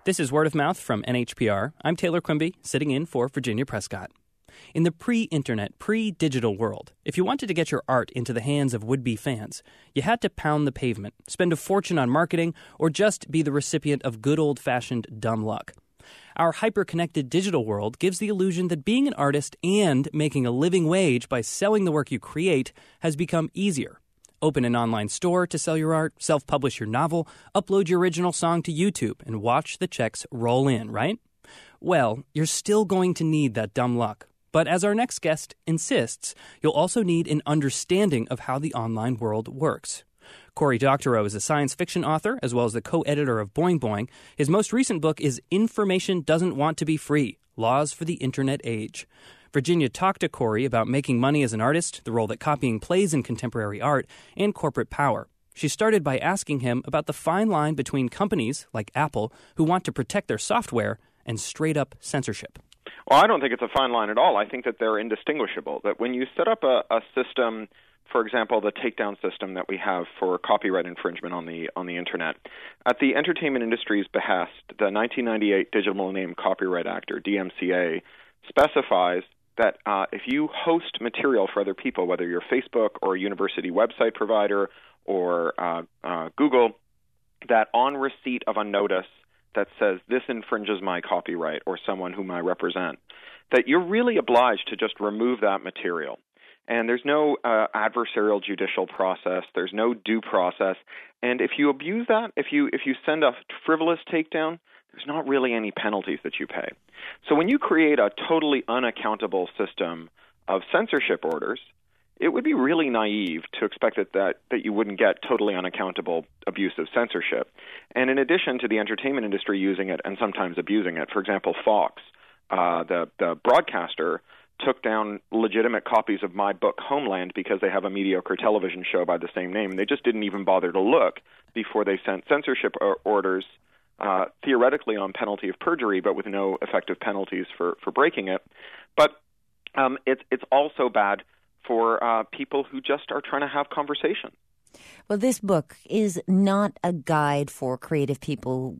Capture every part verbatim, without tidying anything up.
This is Word of Mouth from N H P R. I'm Taylor Quimby, sitting in for Virginia Prescott. In the pre-internet, pre-digital world, if you wanted to get your art into the hands of would-be fans, you had to pound the pavement, spend a fortune on marketing, or just be the recipient of good old-fashioned dumb luck. Our hyper-connected digital world gives the illusion that being an artist and making a living wage by selling the work you create has become easier. Open an online store to sell your art, self-publish your novel, upload your original song to YouTube, and watch the checks roll in, right? Well, you're still going to need that dumb luck. But as our next guest insists, you'll also need an understanding of how the online world works. Cory Doctorow is a science fiction author, as well as the co-editor of Boing Boing. His most recent book is Information Doesn't Want to Be Free: Laws for the Internet Age. Virginia talked to Cory about making money as an artist, the role that copying plays in contemporary art, and corporate power. She started by asking him about the fine line between companies, like Apple, who want to protect their software, and straight-up censorship. Well, I don't think it's a fine line at all. I think that they're indistinguishable, that when you set up a, a system, for example, the takedown system that we have for copyright infringement on the on the Internet, at the entertainment industry's behest, the nineteen ninety-eight Digital Millennium Copyright Act, or D M C A, specifies that uh, if you host material for other people, whether you're Facebook or a university website provider or uh, uh, Google, that on receipt of a notice that says this infringes my copyright or someone whom I represent, that you're really obliged to just remove that material. And there's no uh, adversarial judicial process. There's no due process. And if you abuse that, if you if you send a frivolous takedown, there's not really any penalties that you pay. So when you create a totally unaccountable system of censorship orders, it would be really naive to expect that, that, that you wouldn't get totally unaccountable abusive censorship. And in addition to the entertainment industry using it and sometimes abusing it, for example, Fox, uh, the, the broadcaster, took down legitimate copies of my book Homeland because they have a mediocre television show by the same name. And they just didn't even bother to look before they sent censorship orders, uh, theoretically on penalty of perjury, but with no effective penalties for, for breaking it. But um, it's it's also bad for uh, people who just are trying to have conversation. Well, this book is not a guide for creative people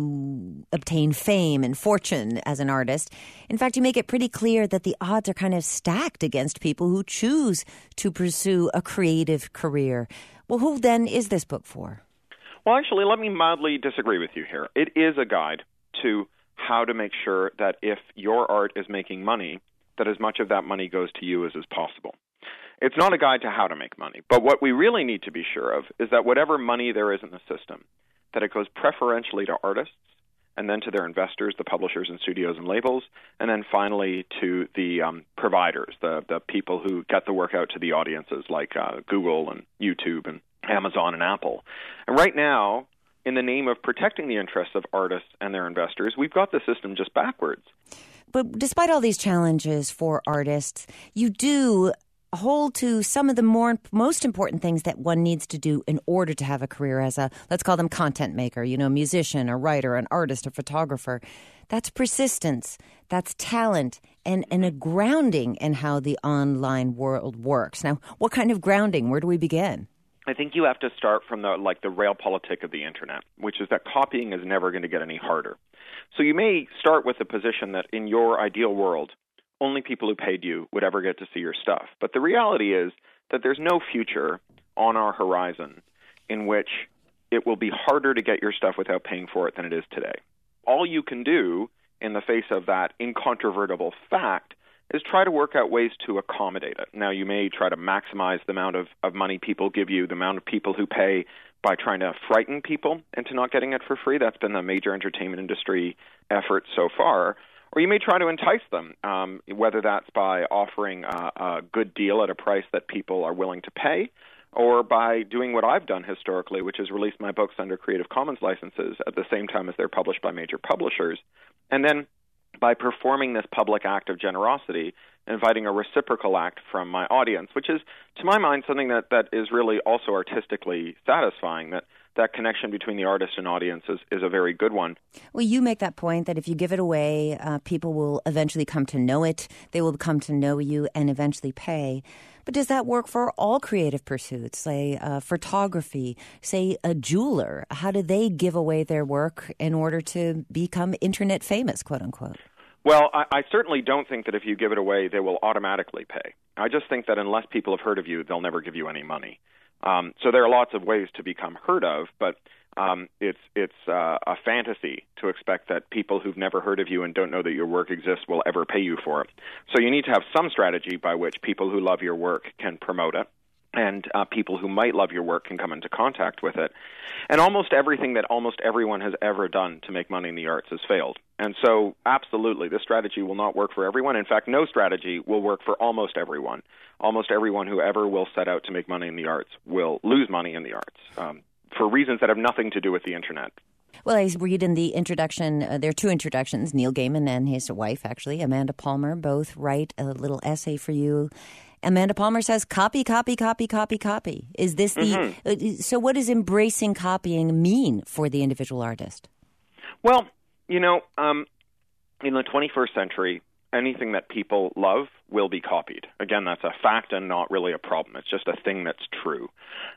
to obtain fame and fortune as an artist. In fact, you make it pretty clear that the odds are kind of stacked against people who choose to pursue a creative career. Well, who then is this book for? Well, actually, let me mildly disagree with you here. It is a guide to how to make sure that if your art is making money, that as much of that money goes to you as is possible. It's not a guide to how to make money, but what we really need to be sure of is that whatever money there is in the system, that it goes preferentially to artists, and then to their investors, the publishers and studios and labels, and then finally to the um, providers, the, the people who get the work out to the audiences like uh, Google and YouTube and Amazon and Apple. And right now, in the name of protecting the interests of artists and their investors, we've got the system just backwards. But despite all these challenges for artists, you do hold to some of the more most important things that one needs to do in order to have a career as a, let's call them content maker, you know, musician, a writer, an artist, a photographer. That's persistence, that's talent, and, and a grounding in how the online world works. Now, what kind of grounding? Where do we begin? I think you have to start from the like the realpolitik of the Internet, which is that copying is never going to get any harder. So you may start with the position that in your ideal world, only people who paid you would ever get to see your stuff. But the reality is that there's no future on our horizon in which it will be harder to get your stuff without paying for it than it is today. All you can do in the face of that incontrovertible fact is try to work out ways to accommodate it. Now, you may try to maximize the amount of, of money people give you, the amount of people who pay, by trying to frighten people into not getting it for free. That's been the major entertainment industry effort so far. Or you may try to entice them, um, whether that's by offering a, a good deal at a price that people are willing to pay, or by doing what I've done historically, which is release my books under Creative Commons licenses at the same time as they're published by major publishers. And then by performing this public act of generosity, inviting a reciprocal act from my audience, which is, to my mind, something that, that is really also artistically satisfying, that that connection between the artist and audience is, is a very good one. Well, you make that point that if you give it away, uh, people will eventually come to know it. They will come to know you and eventually pay. But does that work for all creative pursuits, say uh, photography, say a jeweler? How do they give away their work in order to become internet famous, quote unquote? Well, I, I certainly don't think that if you give it away, they will automatically pay. I just think that unless people have heard of you, they'll never give you any money. Um, so there are lots of ways to become heard of, but um, it's it's uh, a fantasy to expect that people who've never heard of you and don't know that your work exists will ever pay you for it. So you need to have some strategy by which people who love your work can promote it, and uh, people who might love your work can come into contact with it. And almost everything that almost everyone has ever done to make money in the arts has failed. And so, absolutely, this strategy will not work for everyone. In fact, no strategy will work for almost everyone. Almost everyone who ever will set out to make money in the arts will lose money in the arts um, for reasons that have nothing to do with the Internet. Well, I read in the introduction, uh, there are two introductions, Neil Gaiman and his wife, actually, Amanda Palmer, both write a little essay for you. Amanda Palmer says, copy, copy, copy, copy, copy. Is this the, mm-hmm. uh, so what does embracing copying mean for the individual artist? Well, you know, um, in the twenty-first century, anything that people love will be copied. Again, that's a fact and not really a problem. It's just a thing that's true.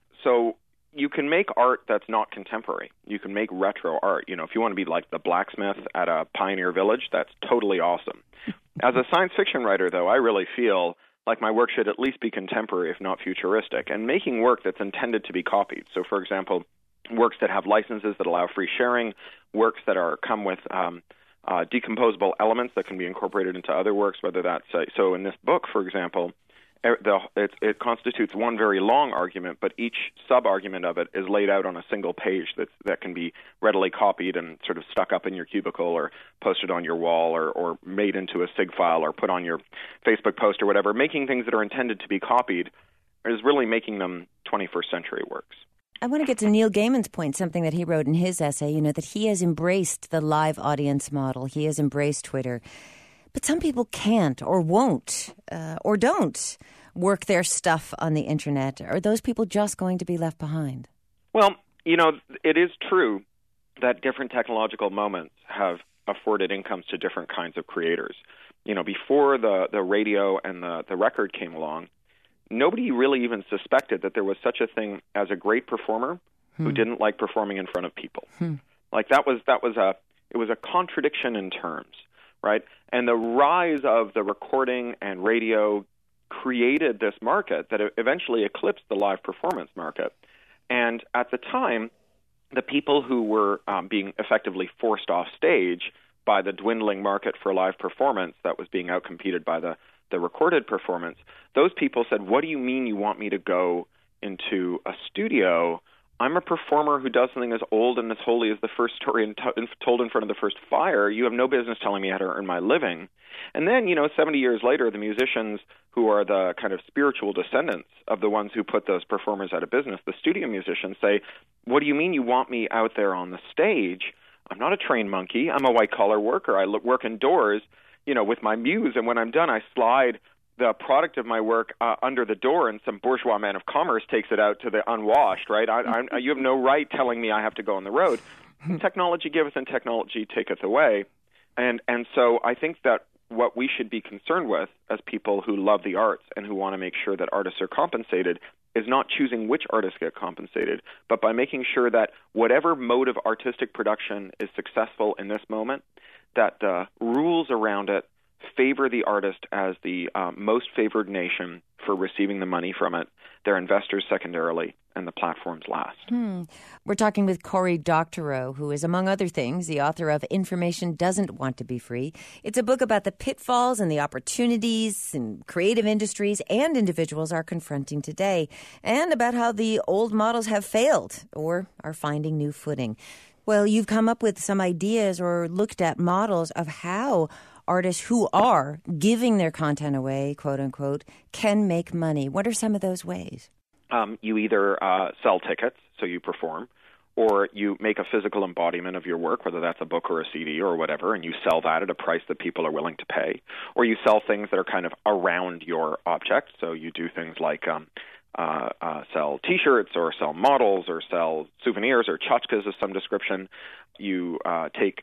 So you can make art that's not contemporary. You can make retro art. You know, if you want to be like the blacksmith at a pioneer village, that's totally awesome. As a science fiction writer, though, I really feel like my work should at least be contemporary, if not futuristic, and making work that's intended to be copied. So, for example, works that have licenses that allow free sharing, works that are come with um, uh, decomposable elements that can be incorporated into other works, whether that's, uh, so in this book, for example, The, it, it constitutes one very long argument, but each sub-argument of it is laid out on a single page that that can be readily copied and sort of stuck up in your cubicle or posted on your wall or, or made into a SIG file or put on your Facebook post or whatever. Making things that are intended to be copied is really making them twenty-first century works. I want to get to Neil Gaiman's point, something that he wrote in his essay, you know, that he has embraced the live audience model. He has embraced Twitter. But some people can't or won't uh, or don't work their stuff on the Internet. Are those people just going to be left behind? Well, you know, it is true that different technological moments have afforded incomes to different kinds of creators. You know, before the, the radio and the, the record came along, nobody really even suspected that there was such a thing as a great performer hmm. who didn't like performing in front of people. Hmm. Like that was that was a it was a contradiction in terms. Right? And the rise of the recording and radio created this market that eventually eclipsed the live performance market. And at the time, the people who were um, being effectively forced off stage by the dwindling market for live performance that was being outcompeted by the, the recorded performance, those people said, what do you mean you want me to go into a studio? I'm a performer who does something as old and as holy as the first story and t- told in front of the first fire. You have no business telling me how to earn my living. And then, you know, seventy years later, the musicians who are the kind of spiritual descendants of the ones who put those performers out of business, the studio musicians, say, what do you mean you want me out there on the stage? I'm not a trained monkey. I'm a white-collar worker. I work indoors, you know, with my muse, and when I'm done, I slide the product of my work uh, under the door, and some bourgeois man of commerce takes it out to the unwashed, right? I, I, you have no right telling me I have to go on the road. Technology giveth and technology taketh away. And and so I think that what we should be concerned with as people who love the arts and who want to make sure that artists are compensated is not choosing which artists get compensated, but by making sure that whatever mode of artistic production is successful in this moment, that the rules around it favor the artist as the uh, most favored nation for receiving the money from it, their investors secondarily, and the platforms last. Hmm. We're talking with Cory Doctorow, who is, among other things, the author of Information Doesn't Want to Be Free. It's a book about the pitfalls and the opportunities and creative industries and individuals are confronting today, and about how the old models have failed or are finding new footing. Well, you've come up with some ideas or looked at models of how artists who are giving their content away, quote unquote, can make money. What are some of those ways? Um, you either uh, sell tickets, so you perform, or you make a physical embodiment of your work, whether that's a book or a C D or whatever, and you sell that at a price that people are willing to pay. Or you sell things that are kind of around your object, so you do things like um, uh, uh, sell T-shirts or sell models or sell souvenirs or tchotchkes of some description. You uh, take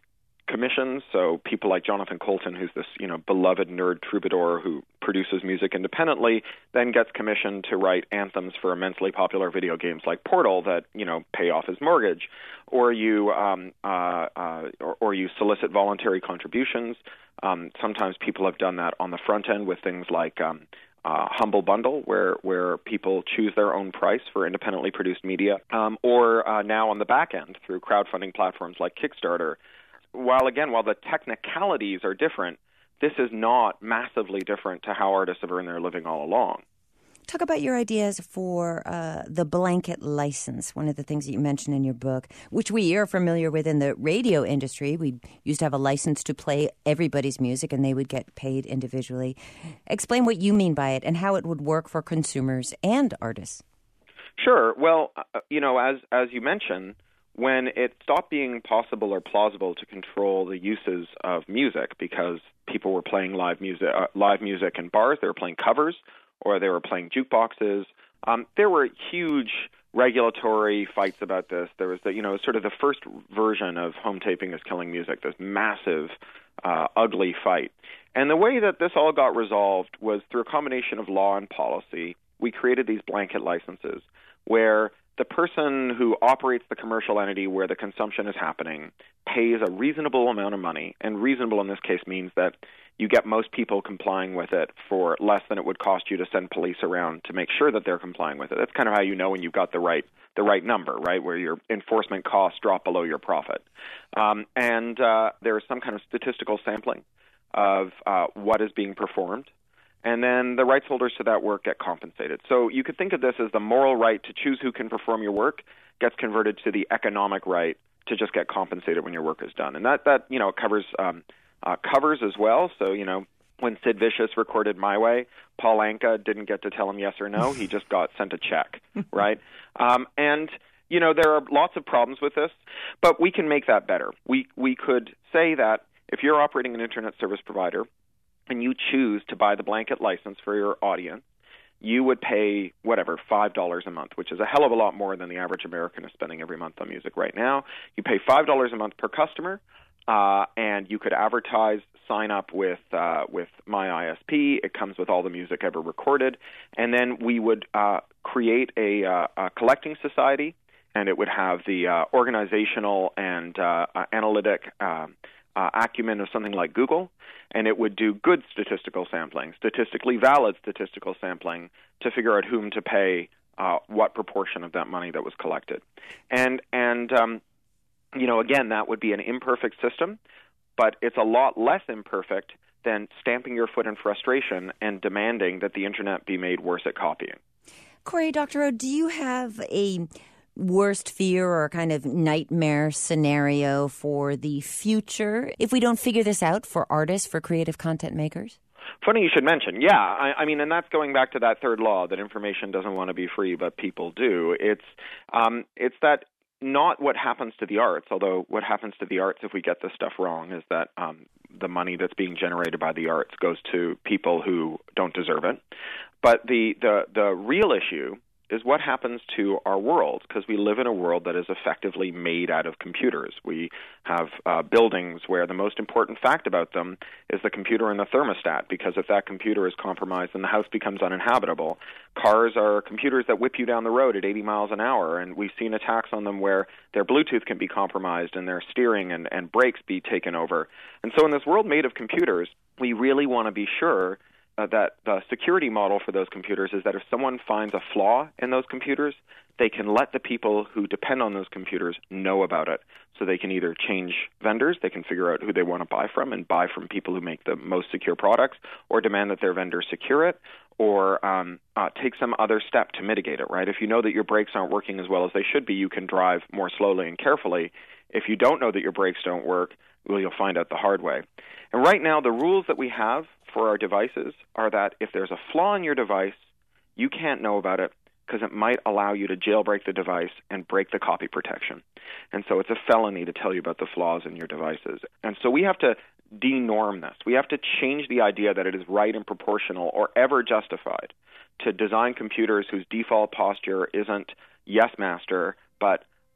commissions. So people like Jonathan Colton, who's this, you know, beloved nerd troubadour who produces music independently, then gets commissioned to write anthems for immensely popular video games like Portal that, you know, pay off his mortgage. Or you um, uh, uh, or, or you solicit voluntary contributions. Um, sometimes people have done that on the front end with things like um, uh, Humble Bundle, where where people choose their own price for independently produced media, um, or uh, now on the back end through crowdfunding platforms like Kickstarter. While, again, while the technicalities are different, this is not massively different to how artists have earned their living all along. Talk about your ideas for uh, the blanket license, one of the things that you mentioned in your book, which we are familiar with in the radio industry. We used to have a license to play everybody's music, and they would get paid individually. Explain what you mean by it and how it would work for consumers and artists. Sure. Well, uh, you know, as as you mentioned, when it stopped being possible or plausible to control the uses of music because people were playing live music, uh, live music in bars, they were playing covers, or they were playing jukeboxes, um, there were huge regulatory fights about this. There was, the, you know, sort of the first version of home taping is killing music, this massive, uh, ugly fight. And the way that this all got resolved was through a combination of law and policy. We created these blanket licenses where the person who operates the commercial entity where the consumption is happening pays a reasonable amount of money, and reasonable in this case means that you get most people complying with it for less than it would cost you to send police around to make sure that they're complying with it. That's kind of how you know when you've got the right the right number, right, where your enforcement costs drop below your profit. Um, and uh, there is some kind of statistical sampling of uh, what is being performed. And then the rights holders to that work get compensated. So you could think of this as the moral right to choose who can perform your work gets converted to the economic right to just get compensated when your work is done. And that, that you know, covers um, uh, covers as well. So, you know, when Sid Vicious recorded My Way, Paul Anka didn't get to tell him yes or no. He just got sent a check, right? Um, and, you know, there are lots of problems with this, but we can make that better. We we could say that if you're operating an internet service provider, and you choose to buy the blanket license for your audience, you would pay, whatever, five dollars a month, which is a hell of a lot more than the average American is spending every month on music right now. You pay five dollars a month per customer, uh, and you could advertise, sign up with uh, with My I S P. It comes with all the music ever recorded. And then we would uh, create a, uh, a collecting society, and it would have the uh, organizational and uh, uh, analytic uh, uh, acumen of something like Google. And it would do good statistical sampling, statistically valid statistical sampling to figure out whom to pay uh, what proportion of that money that was collected. And, and um, you know, again, that would be an imperfect system, but it's a lot less imperfect than stamping your foot in frustration and demanding that the Internet be made worse at copying. Corey, Doctor O, do you have a worst fear or kind of nightmare scenario for the future if we don't figure this out for artists, for creative content makers? Funny you should mention. Yeah, I, I mean, and that's going back to that third law that information doesn't want to be free, but people do. It's um, it's that not what happens to the arts, although what happens to the arts if we get this stuff wrong is that um, the money that's being generated by the arts goes to people who don't deserve it. But the the, the real issue is what happens to our world, because we live in a world that is effectively made out of computers. We have uh, buildings where the most important fact about them is the computer and the thermostat, because if that computer is compromised, then the house becomes uninhabitable. Cars are computers that whip you down the road at eighty miles an hour, and we've seen attacks on them where their Bluetooth can be compromised and their steering and, and brakes be taken over. And so in this world made of computers, we really want to be sure Uh, that the security model for those computers is that if someone finds a flaw in those computers, they can let the people who depend on those computers know about it. So they can either change vendors, they can figure out who they want to buy from and buy from people who make the most secure products, or demand that their vendor secure it, or um, uh, take some other step to mitigate it, right? If you know that your brakes aren't working as well as they should be, you can drive more slowly and carefully. If you don't know that your brakes don't work, well, you'll find out the hard way. And right now, the rules that we have for our devices are that if there's a flaw in your device, you can't know about it because it might allow you to jailbreak the device and break the copy protection. And so it's a felony to tell you about the flaws in your devices. And so we have to denorm this. We have to change the idea that it is right and proportional or ever justified to design computers whose default posture isn't yes, master, but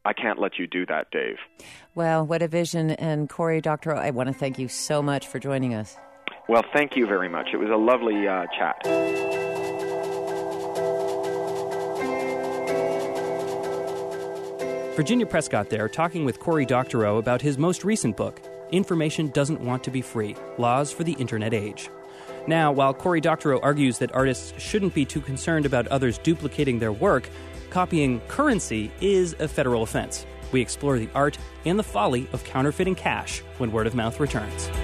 I can't let you do that, Dave. Well, what a vision. And Cory Doctorow, I want to thank you so much for joining us. Well, thank you very much. It was a lovely uh, chat. Virginia Prescott there, talking with Cory Doctorow about his most recent book, Information Doesn't Want to Be Free, Laws for the Internet Age. Now, while Cory Doctorow argues that artists shouldn't be too concerned about others duplicating their work, copying currency is a federal offense. We explore the art and the folly of counterfeiting cash when Word of Mouth returns.